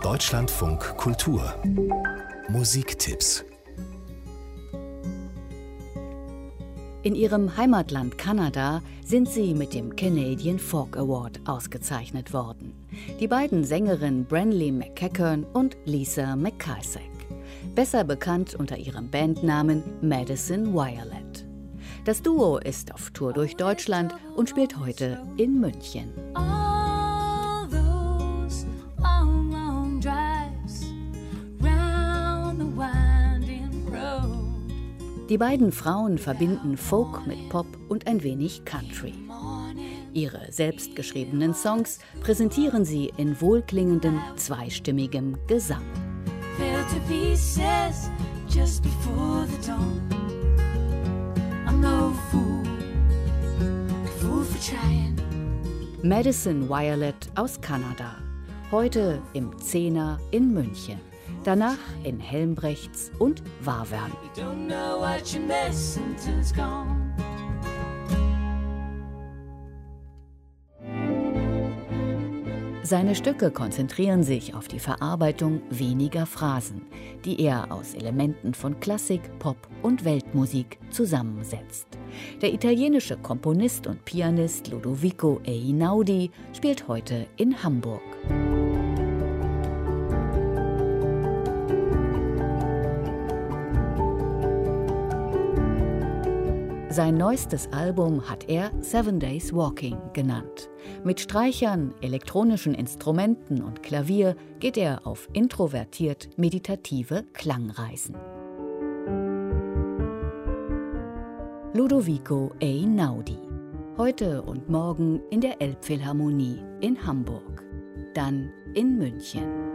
Deutschlandfunk Kultur Musiktipps. In ihrem Heimatland Kanada sind sie mit dem Canadian Folk Award ausgezeichnet worden. Die beiden Sängerinnen Branley McEachern und Lisa McKissack. Besser bekannt unter ihrem Bandnamen Madison Violet. Das Duo ist auf Tour durch Deutschland und spielt heute in München. Die beiden Frauen verbinden Folk mit Pop und ein wenig Country. Ihre selbstgeschriebenen Songs präsentieren sie in wohlklingendem, zweistimmigem Gesang. Madison Violet aus Kanada. Heute im Zehner in München. Danach in Helmbrechts und Wavern. Seine Stücke konzentrieren sich auf die Verarbeitung weniger Phrasen, die er aus Elementen von Klassik, Pop und Weltmusik zusammensetzt. Der italienische Komponist und Pianist Ludovico Einaudi spielt heute in Hamburg. Sein neuestes Album hat er 7 Days Walking genannt. Mit Streichern, elektronischen Instrumenten und Klavier geht er auf introvertiert meditative Klangreisen. Ludovico Einaudi. Heute und morgen in der Elbphilharmonie in Hamburg. Dann in München.